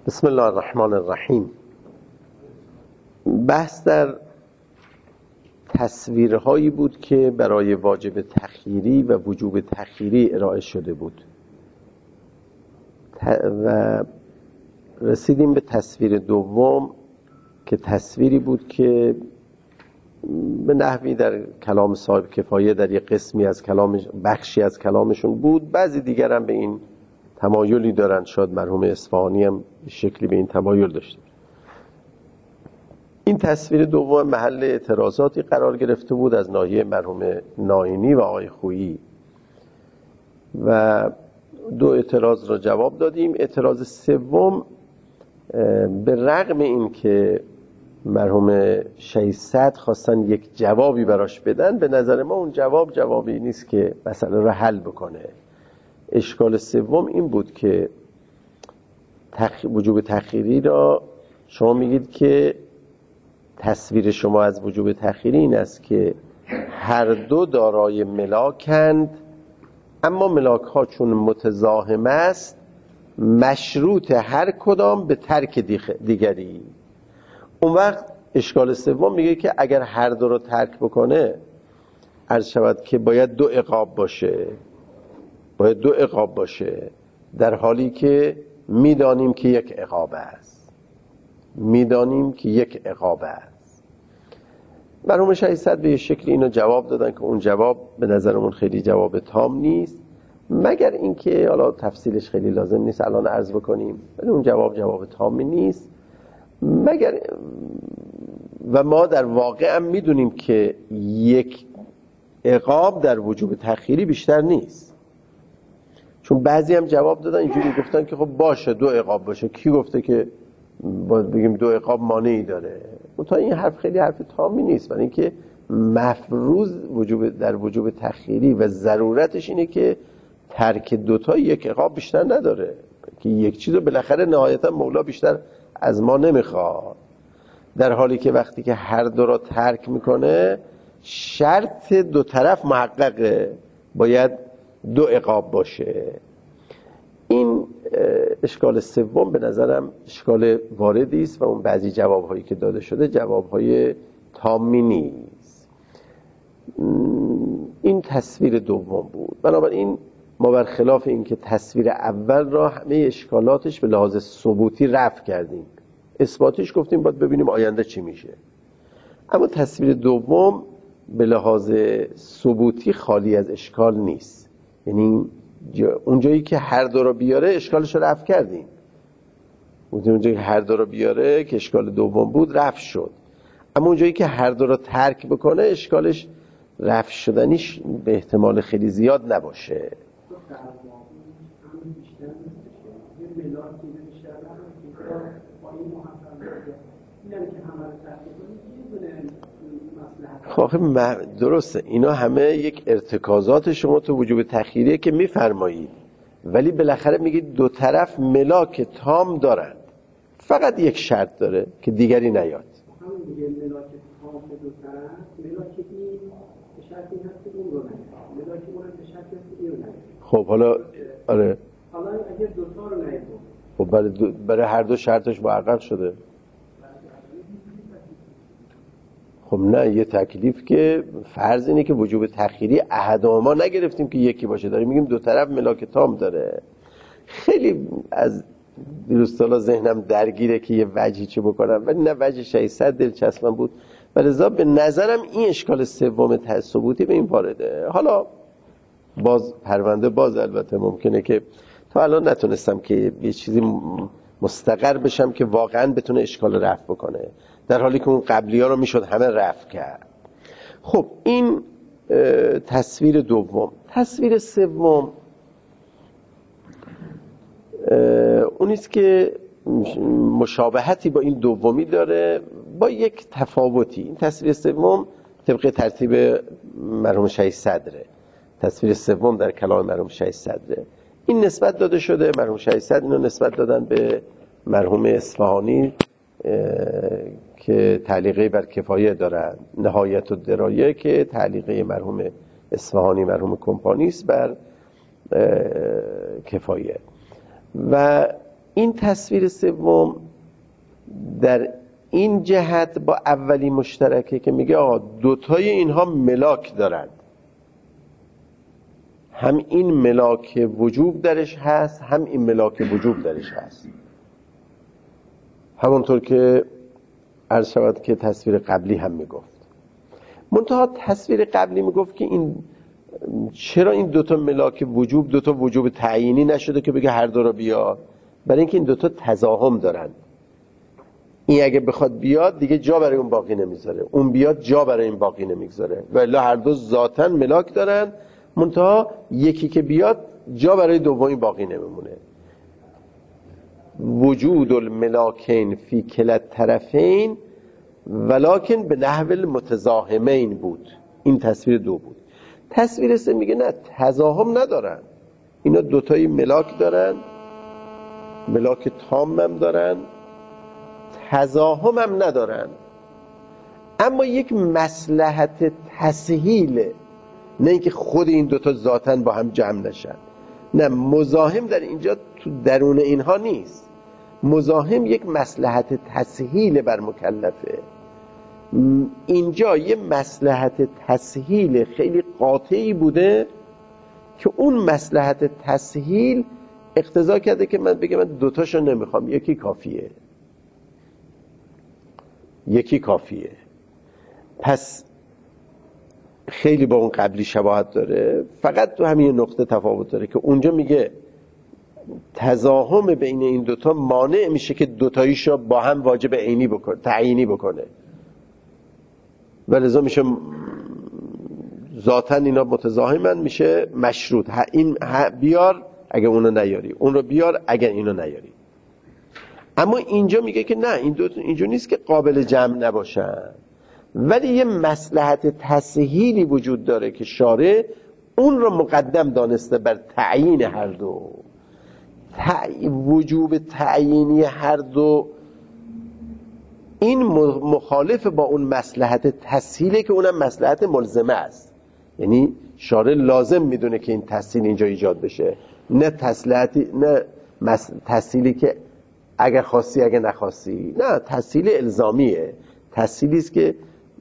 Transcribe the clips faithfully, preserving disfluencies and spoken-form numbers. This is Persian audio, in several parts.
بسم الله الرحمن الرحیم. بحث در تصویرهایی بود که برای واجب تخییری و وجوب تخییری ارائه شده بود و رسیدیم به تصویر دوم که تصویری بود که به نحوی در کلام صاحب کفایه در یک قسمی از کلام بخشی از کلامشون بود. بعضی دیگر هم به این تمایلی دارن، شاید مرحوم اصفهانی هم شکلی به این تمایل داشته. این تصویر دوم محل اعتراضاتی قرار گرفته بود از ناحیه مرحوم ناینی و آقای خویی و دو اعتراض را جواب دادیم. اعتراض سوم به رغم این که مرحوم شیصد خواستن یک جوابی براش بدن، به نظر ما اون جواب جوابی نیست که مسئله را حل بکنه. اشکال سوم این بود که تخ... وجوب تخییری را شما میگید که تصویر شما از وجوب تخییری این است که هر دو دارای ملاکند، اما ملاک ها چون متزاحم است مشروط هر کدام به ترک دیگری. اون وقت اشکال سوم میگه که اگر هر دو رو ترک بکنه عرض شود که باید دو عقاب باشه باید دو عقاب باشه در حالی که میدانیم که یک عقاب است میدانیم که یک عقاب است مرحوم شیصد به یه شکلی اینو جواب دادن که اون جواب به نظرمون خیلی جواب تام نیست، مگر اینکه حالا تفصیلش خیلی لازم نیست الان عرض بکنیم، ولی اون جواب جواب تامی نیست. مگر و ما در واقع هم میدونیم که یک عقاب در وجوب تخییری بیشتر نیست، چون بعضی هم جواب دادن اینجوری گفتن که خب باشه دو عقاب باشه. کی گفته که باید بگیم دو عقاب مانعی داره؟ تا این حرف خیلی حرف تامی نیست، برای اینکه مفروض وجوب در وجوب تخییری و ضرورتش اینه که ترک دوتا یک عقاب بیشتر نداره، که یک چیز رو بالاخره نهایتا مولا بیشتر از ما نمیخواد، در حالی که وقتی که هر دو را ترک میکنه شرط دو طرف محققه، باید دو عقاب باشه. این اشکال سوم به نظرم اشکال واردی است و اون بعضی جوابهایی که داده شده جوابهای تامی نیست. این تصویر دوم بود. بنابراین ما برخلاف این که تصویر اول را همه اشکالاتش به لحاظ ثبوتی رفع کردیم، اثباتیش گفتیم باید ببینیم آینده چی میشه، اما تصویر دوم به لحاظ ثبوتی خالی از اشکال نیست. یعنی اونجایی که هر دو را بیاره اشکالش رو رفع کردیم، اونجایی که هر دو را بیاره که اشکال دوم بود رفع شد، اما اونجایی که هر دو را ترک بکنه اشکالش رفع شدنیش به احتمال خیلی زیاد نباشه. خب درسته، اینا همه یک ارتکازات شما تو وجوب تخییریه که میفرمایید، ولی بالاخره میگید دو طرف ملاک تام دارند، فقط یک شرط داره که دیگری نیاد. همون دیگه ملاک تام دو طرف، ملاک این به شرطی هست که اون رو نیاد، ملاک اون به شرطی هست که این رو نیاد. خب حالا آره، حالا اگر دو تا رو نیاد، خب برای, دو... برای هر دو شرطش محقق شده. خب نه، یه تکلیف که فرض اینه که وجوب تخییری احدهما نگرفتیم که یکی باشه، داریم میگیم دو طرف ملاک تام داره. خیلی از دیروستالا ذهنم درگیره که یه وجهی چه بکنم، ولی نه وجه شیصد دلچسبم بود، ولذا به نظرم این اشکال سوم ثبوتی به این وارده. حالا باز پرونده باز البته ممکنه که تا الان نتونستم که یه چیزی مستقر بشم که واقعا بتونه اشکال رفع بکنه، در حالی که اون قبلی ها رو میشد همه رفع کرد. خب این تصویر دوم. تصویر سوم اونیست که مشابهتی با این دومی داره با یک تفاوتی. این تصویر سوم طبق ترتیب مرحوم شیصدره، تصویر سوم در کلام مرحوم شیصدره. این نسبت داده شده، مرحوم شیصد اینو نسبت دادن به مرحوم اصفهانی که تعلیقه بر کفایه دارن، نهایت و درایه که تعلیقه مرحوم اصفهانی مرحوم کمپانیست بر کفایه. و این تصویر سوم در این جهت با اولی مشترکه که میگه آقا دوتای اینها ملاک دارند، هم این ملاک وجوب درش هست، هم این ملاک وجوب درش هست. همونطور که عرض شود که تصویر قبلی هم میگفت. منتها تصویر قبلی میگفت که این چرا این دوتا ملاک وجوب دوتا وجوب تعیینی نشده که بگه هر دو رو بیار؟ برای اینکه این دوتا تزاحم دارن. این اگه بخواد بیاد دیگه جا برای اون باقی نمیذاره، اون بیاد جا برای این باقی نمیذاره، و الا هر دو ذاتاً ملاک دارن، منتها یکی که بیاد جا برای دومی باقی نمیمونه. وجود الملاکین فی کلا طرفین ولکن به نحو المتزاحمین بود. این تصویر دو بود. تصویر سه میگه نه، تزاحم ندارن، اینا دوتایی ملاک دارن، ملاک تام هم دارن، تزاحم هم ندارن، اما یک مصلحت تسهیله، نه اینکه خود این دوتا ذاتاً با هم جمع نشن. نه، مزاحم در اینجا تو درون اینها نیست. مزاحم یک مصلحت تسهیل بر مکلفه. اینجا یه مصلحت تسهیل خیلی قاطعی بوده که اون مصلحت تسهیل اقتضا کرده که من بگم من دوتاشو نمیخوام، یکی کافیه، یکی کافیه. پس خیلی با اون قبلی شباهت داره، فقط تو همین نقطه تفاوت داره که اونجا میگه تزاحم بین این دوتا مانع میشه که دوتاییشو با هم واجب عینی بکنه، تعیینی بکنه، و لذا میشه ذاتاً اینا متزاحمن، میشه مشروط. این بیار اگه اونو نیاری، اون رو بیار اگه اینو نیاری. اما اینجا میگه که نه، این دو اینجا نیست که قابل جمع نباشن، ولی یه مصلحت تسهیلی وجود داره که شارع اون رو مقدم دانسته بر تعیین هر دو. تع... وجوب تعیینی هر دو این مخالف با اون مصلحت تسهیله که اونم مصلحت ملزمه است. یعنی شارع لازم میدونه که این تسهیل اینجا ایجاد بشه، نه تسهیلاتی، نه مس... تسهیلی که اگر خواستی اگر نخواستی، نه، تسهیل الزامیه، تسهیلی است که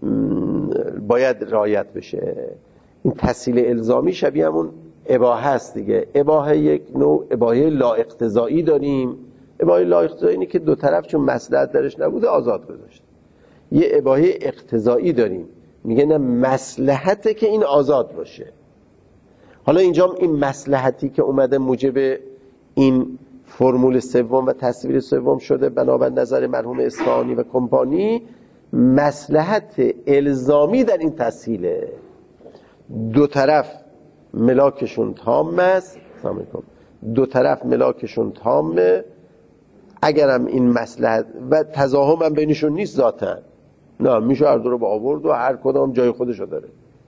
باید رعایت بشه. این تسهیل الزامی شبیه همون اباحه است دیگه. اباحه یک نوع اباحه لا اقتضایی داریم. اباحه لا اقتضایی اینه که دو طرف چون مصلحت درش نبوده آزاد گذاشت. یه اباحه اقتضایی داریم، میگه نه، مصلحته که این آزاد باشه. حالا اینجا این مصلحتی که اومده موجب این فرمول سوم و تصویر سوم شده بنابر نظر مرحوم اصفهانی و کمپانی، مصلحت الزامی در این تسهیله. دو طرف ملاکشون تام است، دو طرف ملاکشون تامه، اگرم این مصلحت و تزاحم هم بینشون نیست ذاتن، نه، میشه هر دو رو با آورد و هر کدام جای خودشو داره.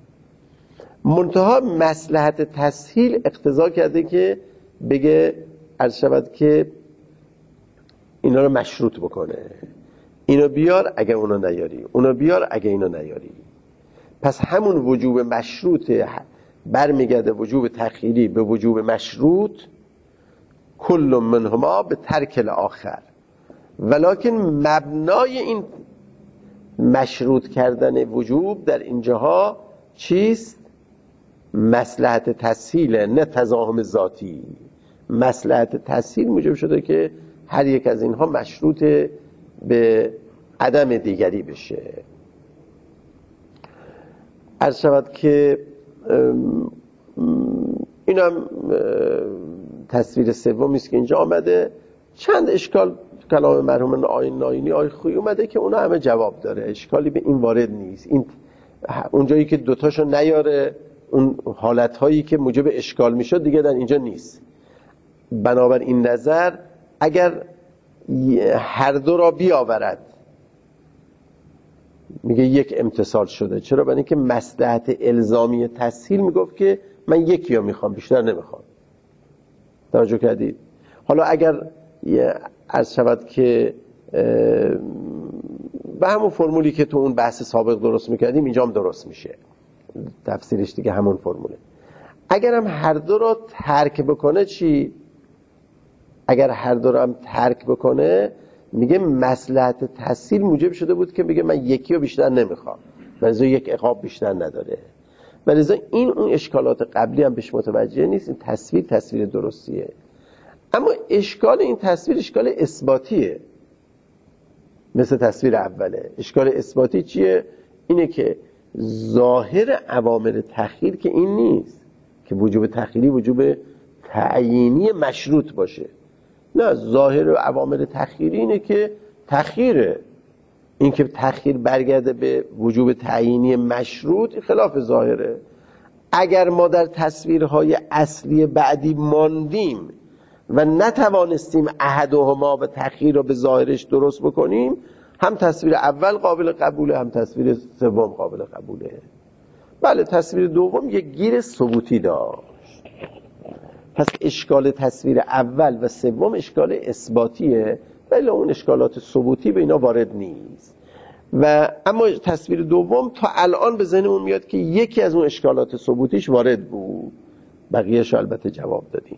منتها مصلحت تسهیل اقتضا کرده که بگه عرض شود که اینا رو مشروط بکنه، اینو بیار اگه اونو نیاری، اونو بیار اگه اینو نیاری. پس همون وجوب مشروط برمیگرده، وجوب تخییری به وجوب مشروط، کل منهما به ترک الاخر، ولکن مبنای این مشروط کردن وجوب در اینجاها چیست؟ مصلحت تسهیل، نه تزاحم ذاتی. مصلحت تسهیل موجب شده که هر یک از اینها مشروط به عدم دیگری بشه. عرض شود که اینم تصویر سومی است که اینجا آمده. چند اشکال کلام مرحوم آیین ناینی آی خویی اومده که اونا همه جواب داره، اشکالی به این وارد نیست. این اونجایی که دوتاشو نیاره، اون حالتهایی که موجب اشکال میشد دیگه در اینجا نیست. بنابر این نظر اگر هر دو را بیاورد، میگه یک امتصال شده. چرا؟ برای اینکه مصلحت الزامی تسهیل میگفت که من یکی رو میخوام، بیشتر نمیخوام. توجه کردید؟ حالا اگر عرض شود که به همون فرمولی که تو اون بحث سابق درست میکردیم اینجا هم درست میشه، تفسیرش دیگه همون فرموله. اگرم هر دو رو ترک بکنه چی؟ اگر هر دو رو هم ترک بکنه میگه مصلحت تحصیل موجب شده بود که میگه من یکی رو بیشتر نمیخوام، ولذا یک عقاب بیشتر نداره. ولذا این اون اشکالات قبلی هم بهش متوجه نیست. این تصویر تصویر درستیه، اما اشکال این تصویر اشکال اثباتیه، مثل تصویر اوله. اشکال اثباتی چیه؟ اینه که ظاهر عوامل تخییر که این نیست که وجوب تخییری وجوب تعیینی مشروط باشه. نه، ظاهر عوامل تخییری اینه که تخییره. این که تخییر برگرده به وجوب تعیینی مشروط این خلاف ظاهره. اگر ما در تصویرهای اصلی بعدی ماندیم و نتوانستیم احدهما و تخییر رو به ظاهرش درست بکنیم، هم تصویر اول قابل قبوله هم تصویر سوم قابل قبوله. بله، تصویر دوم یک گیر ثبوتی داشت. پس اشکال تصویر اول و سوم اشکال اثباتیه، ولی اون اشکالات ثبوتی به اینا وارد نیست. و اما تصویر دوم تا الان به ذهنمون میاد که یکی از اون اشکالات ثبوتیش وارد بود، بقیه‌اش البته جواب دادیم.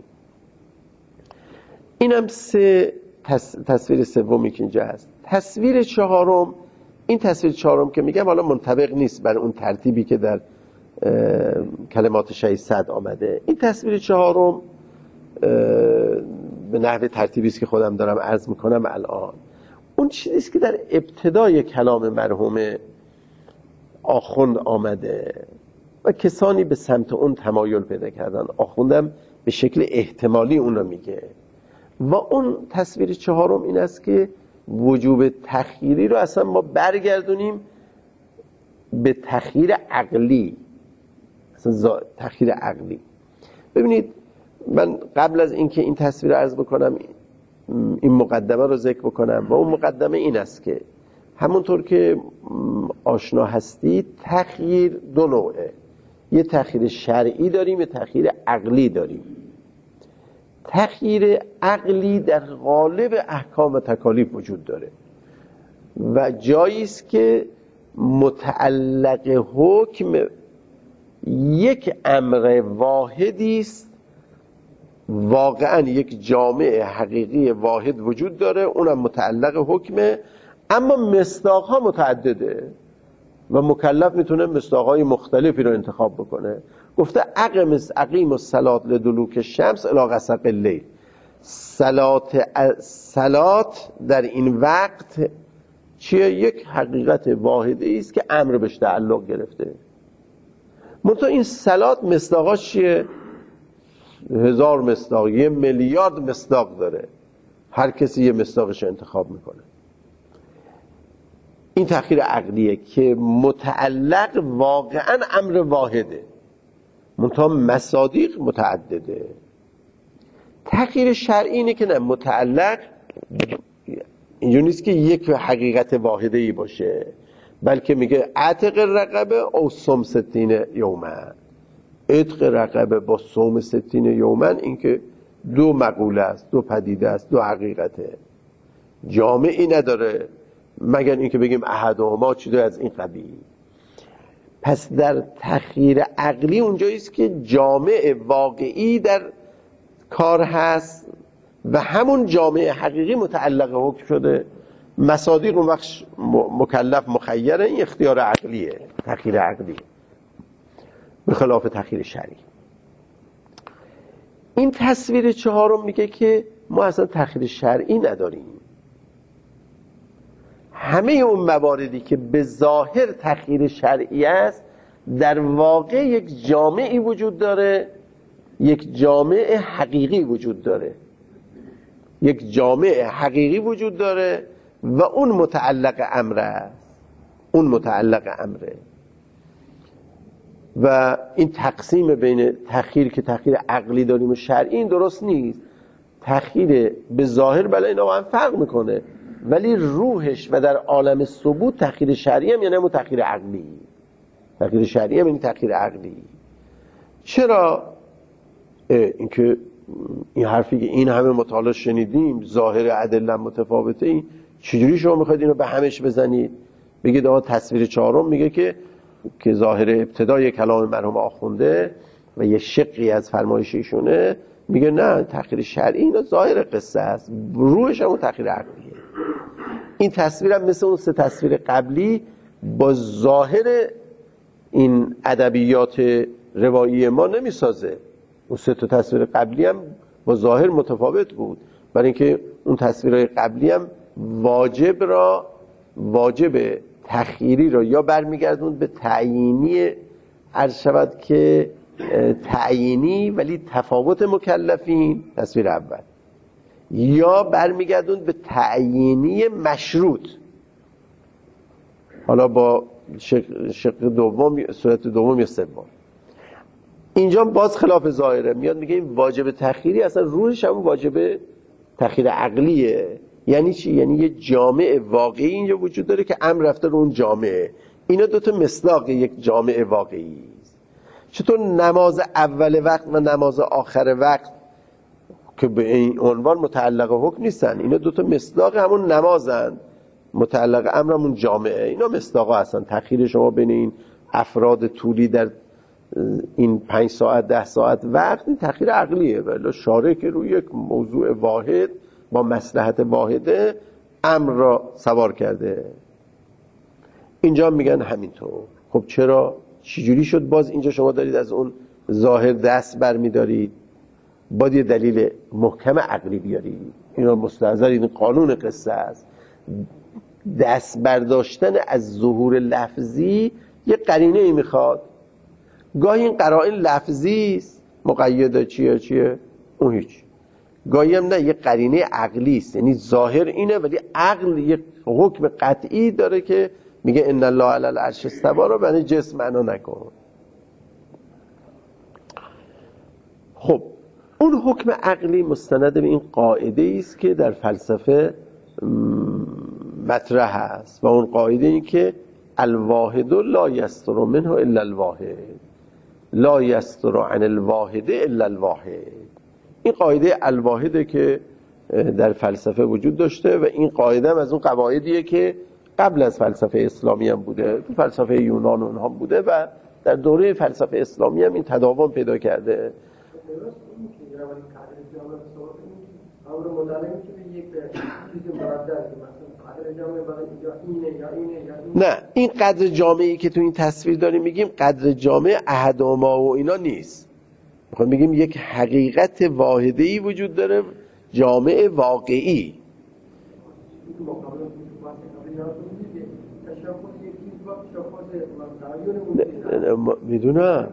اینم سه تص... تصویر سومی که اینجا هست. تصویر چهارم، این تصویر چهارم که میگم حالا منطبق نیست بر اون ترتیبی که در کلمات ششصد آمده. این تصویر چهارم به نحو ترتیبی است که خودم دارم عرض میکنم الان. اون چیزی است که در ابتدای کلام مرحوم آخوند آمده و کسانی به سمت اون تمایل پیدا کردن. آخوندم به شکل احتمالی اون رو میگه و اون تصویر چهارم این است که وجوب تخییری رو اصلا ما برگردونیم به تخییر عقلی، اصلا تخییر عقلی. ببینید، من قبل از اینکه این تصویر رو عرض بکنم این مقدمه رو ذکر بکنم و اون مقدمه این است که همونطور که آشنا هستید تخییر دو نوعه، یه تخییر شرعی داریم، یه تخییر عقلی داریم. تخییر عقلی در قالب احکام و تکالیف وجود داره و جایی است که متعلق حکم یک امر واحدی است، واقعا یک جامعه حقیقی واحد وجود داره، اونم متعلق حکمه، اما مصداقها متعدده و مکلف میتونه مصداقهای مختلفی رو انتخاب بکنه. گفته اقیم اقیم الصلاة لدلوک الشمس الی غسق اللیل. صلات صلات در این وقت چیه؟ یک حقیقت واحدی است که امر بهش تعلق گرفته. منتها این صلات مصداقاش چیه؟ هزار مصداق، یه میلیارد مصداق داره، هر کسی یه مصداقش انتخاب میکنه. این تخییر عقلیه که متعلق واقعا امر واحده، منتها مصادیق متعدده. تخییر شرعی اینه که نه، متعلق اینجور نیست که یک حقیقت واحده ای باشه، بلکه میگه عتق رقبه او صوم ستین یومن. عتق رقبه با صوم ستین یومن این که دو مقوله است، دو پدیده است، دو حقیقته، جامعی نداره مگر اینکه بگیم احدهما چیزی از این قبیل. پس در تخییر عقلی اونجاییست که جامع واقعی در کار هست و همون جامع حقیقی متعلق حکم شده. مصادیق اون وقت مکلف مخیره، این اختیار عقلیه، تخییر عقلی به خلاف تخییر شرعی. این تصویر چهارم میگه که ما اصلا تخییر شرعی نداریم. همه اون مواردی که به ظاهر تخییر شرعی است در واقع یک جامعی وجود داره، یک جامع حقیقی وجود داره، یک جامع حقیقی وجود داره و اون متعلق امر است، اون متعلق امره. و این تقسیم بین تخییر که تخییر عقلی داریم و شرعی این درست نیست. تخییر به ظاهر بله اینا با هم فرق میکنه، ولی روحش و در عالم ثبوت تخییر شرعی هم یعنی همون تخییر عقلی. تخییر شرعی هم یعنی تخییر عقلی. چرا؟ اینکه این حرفی که این همه مطالعه شنیدیم ظاهر ادله متفاوته، این چجوری شما میخواید اینو به همش بزنید بگید آقا تصویر چهارم میگه که که ظاهر ابتدای کلام مرحوم آخونده و یه شقی از فرمایش ایشونه میگه نه تأخیر شرعی اینا ظاهر قصه است، روحش هم اون تأخیر عقلیه. این تصویرم مثل اون سه تصویر قبلی با ظاهر این ادبیات روایی ما نمیسازه. اون سه تا تصویر قبلی هم با ظاهر متفاوت بود، برای اینکه اون تصویرهای قبلی هم واجب را واجب تخییری را یا برمیگردون به تعیینی، عرض شود که تعیینی ولی تفاوت مکلفین تصویر اول، یا برمیگردون به تعیینی مشروط، حالا با شق, شق دوم، صورت دوم یا سوم. اینجا باز خلاف ظاهره، میاد میگه این واجب تخییری اصلا روحش هم واجب تخییر عقلیه. یعنی چی؟ یعنی یه جامع واقعی اینجا وجود داره که امر رفته رو اون جامعه. اینا دوتا مصداق یک جامع واقعی است. چطور نماز اول وقت و نماز آخر وقت که به این عنوان متعلق حکم نیستن، اینا دوتا مصداق همون نمازن، متعلق امر همون جامعه. اینا مصداق هستن. تأخیر شما بین این افراد طولی در این پنج ساعت ده ساعت وقت این تأخیر عقلیه، ولی شارع که روی یک موضوع واحد با مصلحت واحده امر را سوار کرده. اینجا میگن همینطور. خب چرا؟ چجوری شد باز اینجا شما دارید از اون ظاهر دست برمیدارید؟ باید یه دلیل محکم عقلی بیارید. اینا مستحضر این قانون قصه است. دست برداشتن از ظهور لفظی یه قرینه ای میخواد. گاهی این قرائن لفظی است، مقیده چیه چیه اون هیچ. گاهی هم نه، یه قرینه عقلی است، یعنی ظاهر اینه ولی عقل یه حکم قطعی داره که میگه ان الله علی العرش استوی رو به جسم معنا نکن. خب اون حکم عقلی مستند به این قاعده است که در فلسفه مطرح است و اون قاعده این که الواحد لا یستر منه الا الواحد، لا یستر عن الواحد الا الواحد. این قاعده الواحده که در فلسفه وجود داشته و این قاعده هم از اون قواعدیه که قبل از فلسفه اسلامی هم بوده، تو فلسفه یونان اونها بوده و در دوره فلسفه اسلامی هم این تداوم پیدا کرده. نه، این قدر جامعی که تو این تصویر داریم میگیم قدر جامع احدهما و اینا نیست. میخوایم بگیم یک حقیقت واحده‌ای وجود داره، جامع واقعی. میدونم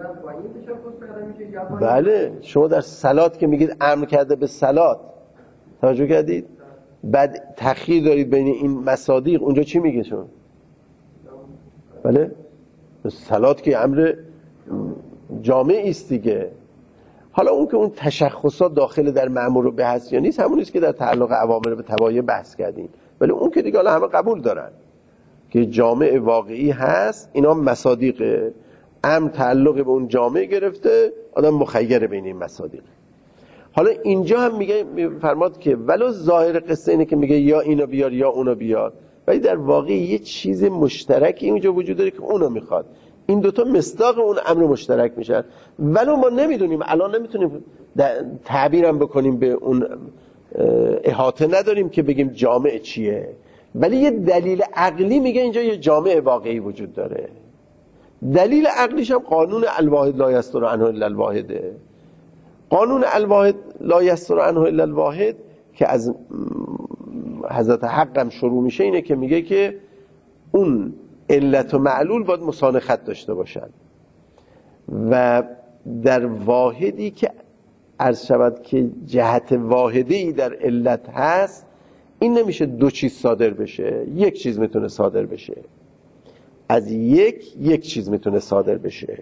بله. شما در صلات که میگید امر کرده به صلات، توجه کردید؟ بعد تأخیر دارید بین این مصادیق، اونجا چی میگه شما؟ بله صلات که امر جامعی است دیگه. حالا اون که اون تشخصات داخل در مأمور به هست یا نیست همون است که در تعلق اوامر به توابع بحث کردیم، ولی اون که دیگه همه قبول دارن که جامع واقعی هست. اینا مصادیقه، امر تعلق به اون جامع گرفته، آدم مخیر بین این مصادیق. حالا اینجا هم میگه فرماد که ولو ظاهر قصه اینه که میگه یا اینو بیار یا اونو بیار، ولی در واقع یه چیز مشترکی اینجا وجود داره که اونو میخواد. این دوتا مصداق اون امر مشترک میشن، ولو ما نمیدونیم الان، نمیتونیم تعبیرم بکنیم به اون احاطه نداریم که بگیم جامع چیه، ولی یه دلیل عقلی میگه اینجا یه جامع واقعی وجود داره. دلیل عقلیش هم قانون الواحد لا یستر عنه الا الواحده. قانون الواحد لا یستر عنه الا الواحد که از حضرت حقم شروع میشه اینه که میگه که اون علت و معلول باید مسانخت داشته باشن و در واحدی که عرض شود که جهت واحدی در علت هست، این نمیشه دو چیز صادر بشه، یک چیز میتونه صادر بشه. از یک یک چیز میتونه صادر بشه.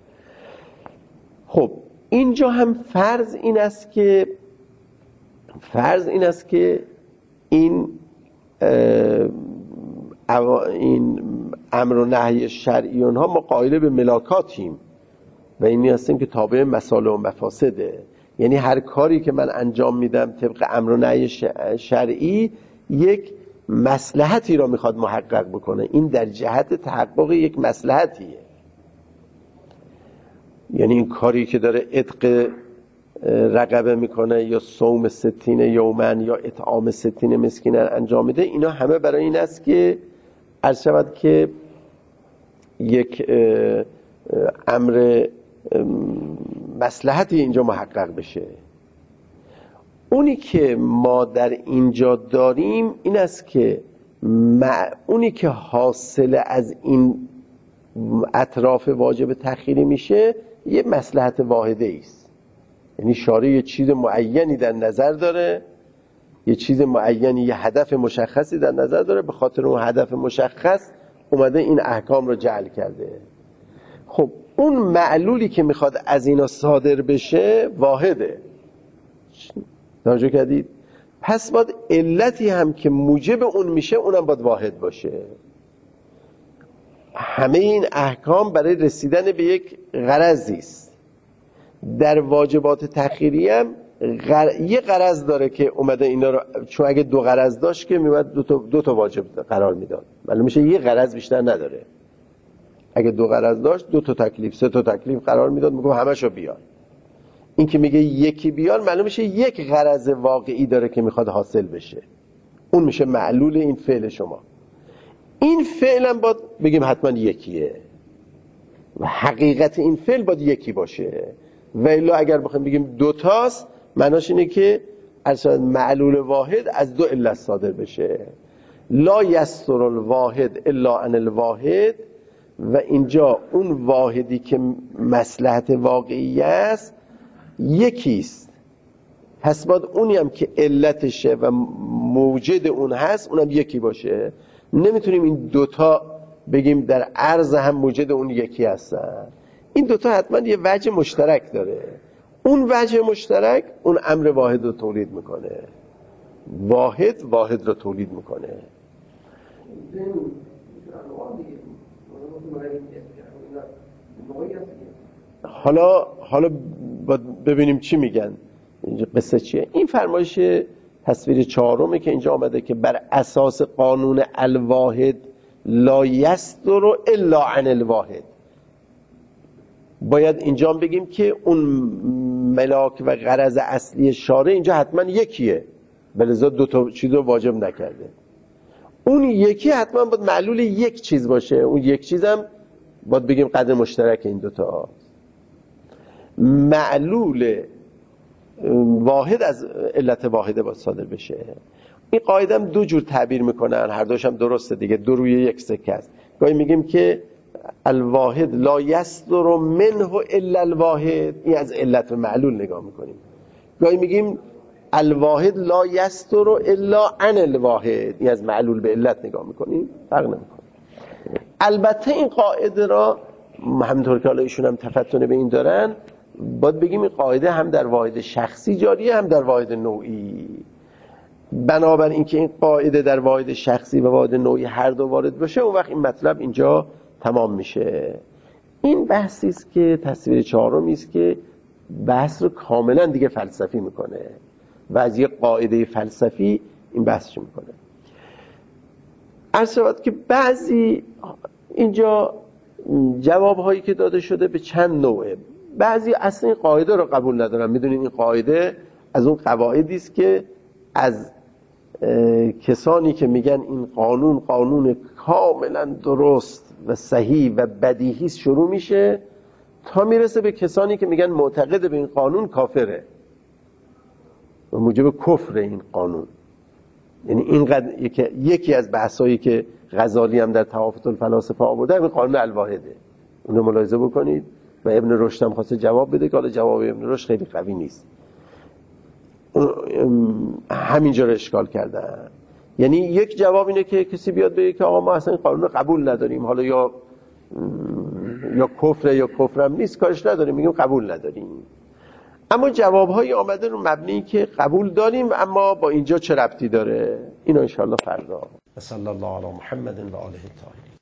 خب اینجا هم فرض این است که فرض این است که این این امر و نهی شرعی اونها ما قائل به ملاکاتیم و اینی هستیم که تابع مصالح و مفاسده. یعنی هر کاری که من انجام میدم طبق امر و نهی شرعی یک مصلحتی را میخواد محقق بکنه، این در جهت تحقق یک مصلحتیه. یعنی این کاری که داره عتق رقبه میکنه یا صوم ستین یومن یا اطعام ستین مسکینن انجام میده، اینا همه برای این است که عرض شود که یک امر مصلحتی اینجا محقق بشه. اونی که ما در اینجا داریم این است که اونی که حاصل از این اطراف واجب تأخیری میشه یه مصلحت واحده است. یعنی شارع یه چیز معینی در نظر داره، یه چیز معینی، یه هدف مشخصی در نظر داره، به خاطر اون هدف مشخص اومده این احکام رو جعل کرده. خب اون معلولی که میخواد از اینا صادر بشه واحده، توجه کردید؟ پس باید علتی هم که موجب اون میشه اونم باید واحد باشه. همه این احکام برای رسیدن به یک غرضی است. در واجبات تأخیری هم غر... یه غرض داره که اومده اینا رو، چون اگه دو غرض داشت که میومد دو تا دو تا واجب قرار میداد. معلوم میشه یه غرض بیشتر نداره. اگه دو غرض داشت دو تا تکلیف، سه تا تکلیف قرار میداد، میگم همشو بیار. این که میگه یکی بیار معلوم میشه یک غرض واقعی داره که میخواد حاصل بشه. اون میشه معلول این فعل شما. این فعل هم باید بگیم حتما یکیه و حقیقت این فعل باید یکی باشه. و الا اگر بخوایم بگیم دوتاست معناش اینه که اصلا معلول واحد از دو علت صادر بشه. لا یستر الواحد الا عن الواحد، و اینجا اون واحدی که مصلحت واقعی است یکیست، پس باید اونی هم که علتشه و موجد اون هست اونم یکی باشه. نمیتونیم این دوتا بگیم در عرض هم موجد اون یکی هستن. این دوتا حتما یه وجه مشترک داره. اون وجه مشترک اون امر واحد رو تولید میکنه. واحد واحد رو تولید میکنه. حالا حالا ببینیم چی میگن. اینجا قصه چیه؟ این فرمایش تصویر چهارمه که اینجا آمده که بر اساس قانون الواحد لا یصدر الا عن الواحد. باید اینجا بگیم که اون ملاک و غرض اصلی شارع اینجا حتما یکیه، بلذا دو تا چیز رو واجب نکرده. اون یکی حتما باید معلول یک چیز باشه. اون یک چیزم باید بگیم قدر مشترک این دوتا. معلول واحد از علت واحده باید صادر بشه. این قاعده هم دو جور تعبیر میکنن، هر دوش هم درسته دیگه، دو روی یک سکه است. گاهی میگیم که الواحد لا یصدر منه الا الواحد، این از علت و معلول نگاه میکنیم. گاهی میگیم الواحد لا یصدر الا عن الواحد، این از معلول به علت نگاه میکنیم، فرق نمیکنه. البته این قاعده را همونطور که حالا ایشون هم تفتن به این دارن، باید بگیم این قاعده هم در واحد شخصی جاریه هم در واحد نوعی. بنابر اینکه این قاعده در واحد شخصی و واحد نوعی هر دو وارد بشه، اون وقت این مطلب اینجا تمام میشه. این بحثی است که تصویر چهارمی است که بحث رو کاملا دیگه فلسفی میکنه و از یه قاعده فلسفی این بحثش میکنه. عرض شود که بعضی اینجا جواب هایی که داده شده به چند نوعه. بعضی اصلا این قاعده رو قبول ندارن. میدونین این قاعده از اون قواعدی است که از کسانی که میگن این قانون قانون کاملا درست و صحیح و بدیهی شروع میشه تا میرسه به کسانی که میگن معتقد به این قانون کافره و موجب کفر این قانون. یعنی اینقدر یکی, یکی از بحثایی که غزالی هم در توافت الفلاسفه آورده این قانون الواحده. اون رو ملاحظه بکنید و ابن رشد هم خواسته جواب بده که حالا جواب ابن رشد خیلی قوی نیست. همینجا رو اشکال کردن. یعنی یک جواب اینه که کسی بیاد بگه که آقا ما اصلا این قانون رو قبول نداریم، حالا یا یا کفر یا کفرم نیست، کارش نداریم، میگیم قبول نداریم. اما جوابهایی آمده رو مبنی که قبول داریم اما با اینجا چه ربطی داره، اینو ان شاء الله فردا. صلی الله علی محمد و آله الطاهرین.